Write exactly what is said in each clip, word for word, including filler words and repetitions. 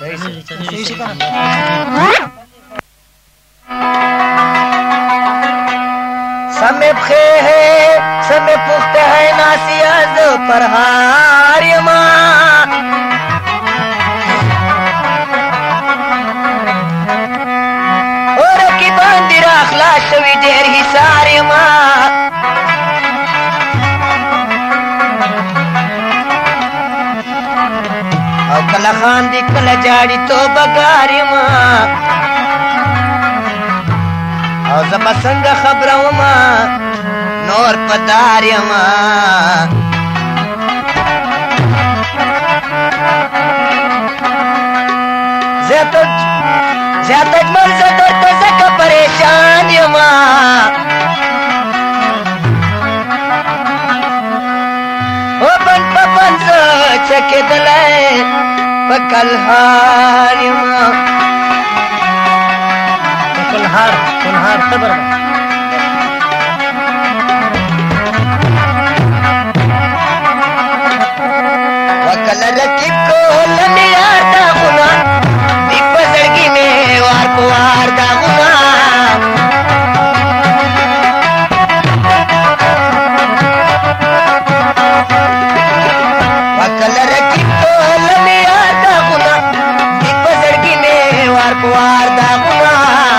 صحیح شي کنه. سمې پښې سمې پخته ہے ناسیا ز پرهار یما اور کی باندې راخلا شوی ډېر حصار یما او کله خان دي کله جاړي توبه ګار یما او زما څنګه خبره وما نور پدار یما زیاته زیاته اجمل زه درته ځکه پریشان یما او بن په بن زه چکېدلی په کلهار یما کلهار کلهار خبر وکل رکیب کو لنیار دا غنا دی پزړګي مې وار په وار دا غنا وکل رکیب کو لنیار دا غنا دی پزړګي مې وار په وار دا غنا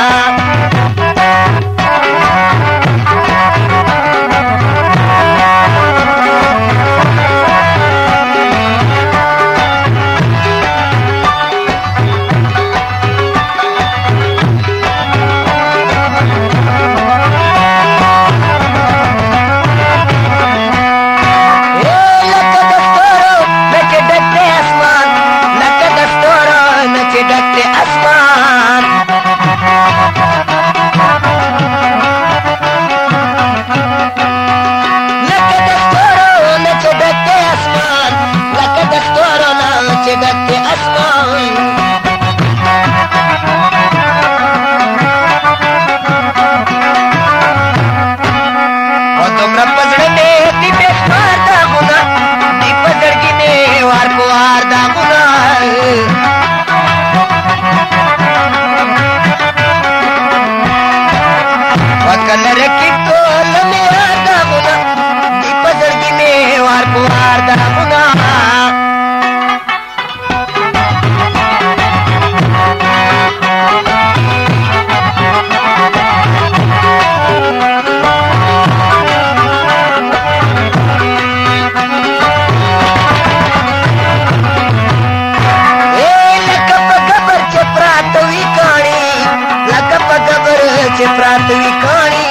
پراتوی کانی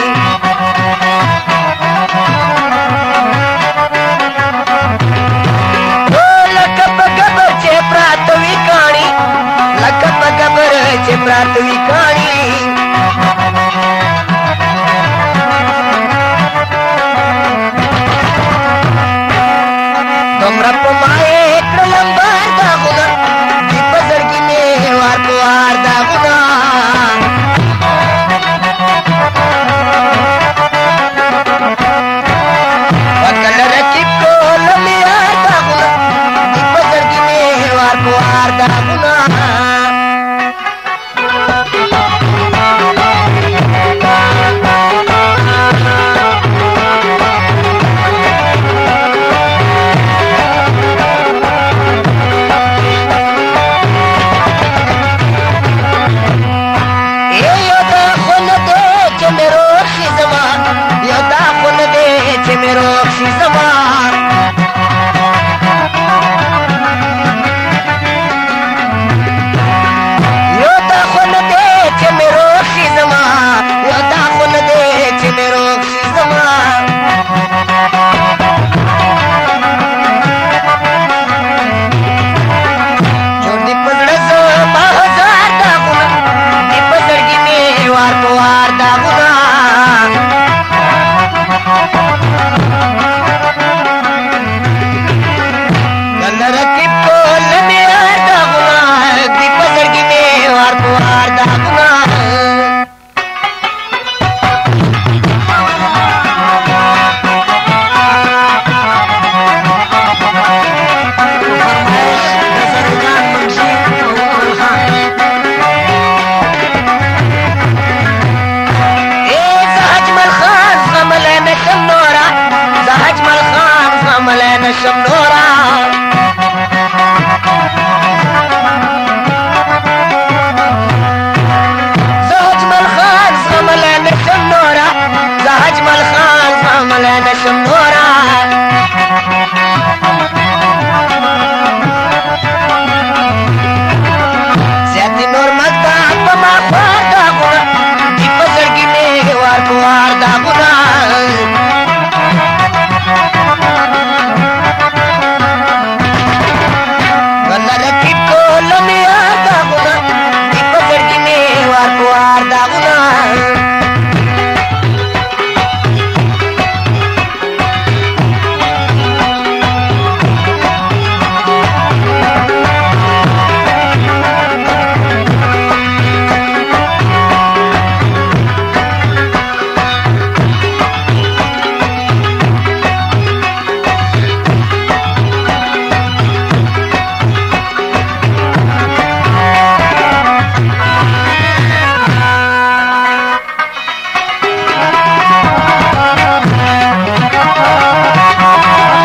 لکه په قبر چې پراتوی کانی لکه په قبر چې پراتوی کانی دومره په مایې کړلم بار داغونه دی په زړګي مې وار په وار داغونه Guna